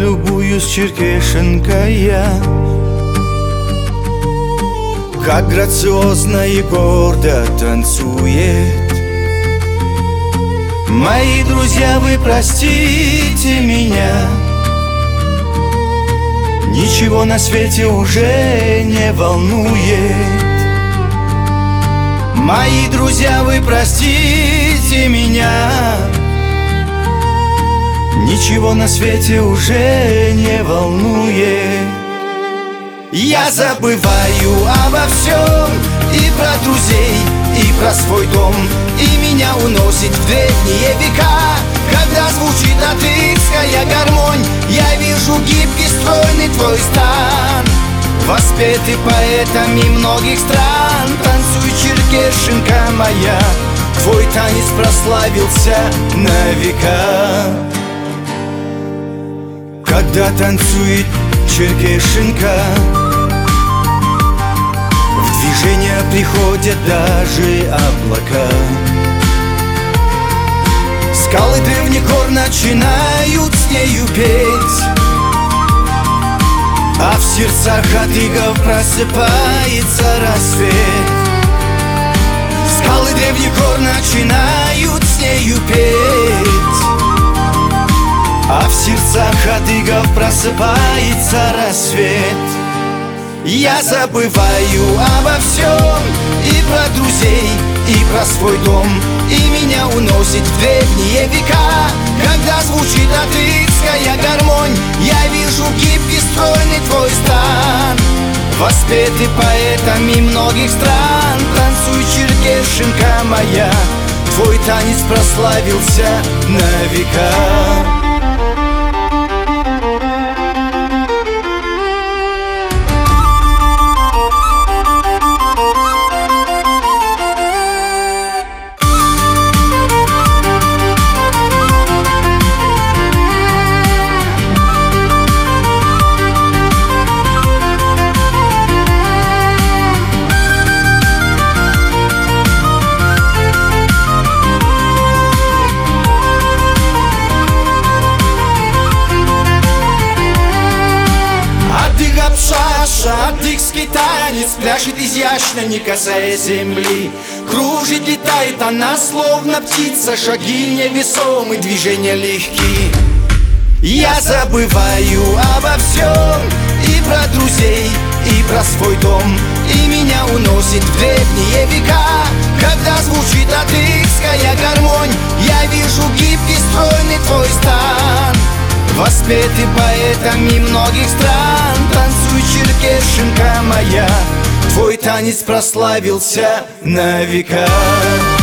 любуюсь, черкешенка я. Как грациозно и гордо танцует. Мои друзья, вы простите меня, ничего на свете уже не волнует. Мои друзья, вы простите меня, ничего на свете уже не волнует. Я забываю обо всем, и про друзей, и про свой дом, и меня уносит в древние века. Когда звучит отрывская гармонь, я вижу гибкий, стройный твой стан, воспетый поэтами многих стран. Танцуй, черкешенка моя, твой танец прославился на века. Когда танцует черкешенка, в движение приходят даже облака. Скалы древних гор начинают с нею петь, а в сердцах адыгов просыпается рассвет. Скалы древних гор начинают с нею петь, а в сердцах адыгов просыпается рассвет. Я забываю обо всем, и про друзей, и про свой дом, и меня уносит в древние века. Когда звучит отрывская гармонь, я вижу гибкий, стройный твой стан, воспетый поэтами многих стран. Танцуй, черкешенка моя, твой танец прославился на века. Адыгский танец пляшет изящно, не касаясь земли. Кружит, летает она, словно птица. Шаги невесомы, движения легки. Я забываю обо всем, и про друзей, и про свой дом, и меня уносит в древние века. Когда звучит адыгская гармонь, я вижу гибкий, стройный твой стан, воспетый поэтами многих стран. Танцуй, черкешенка моя, твой танец прославился на века.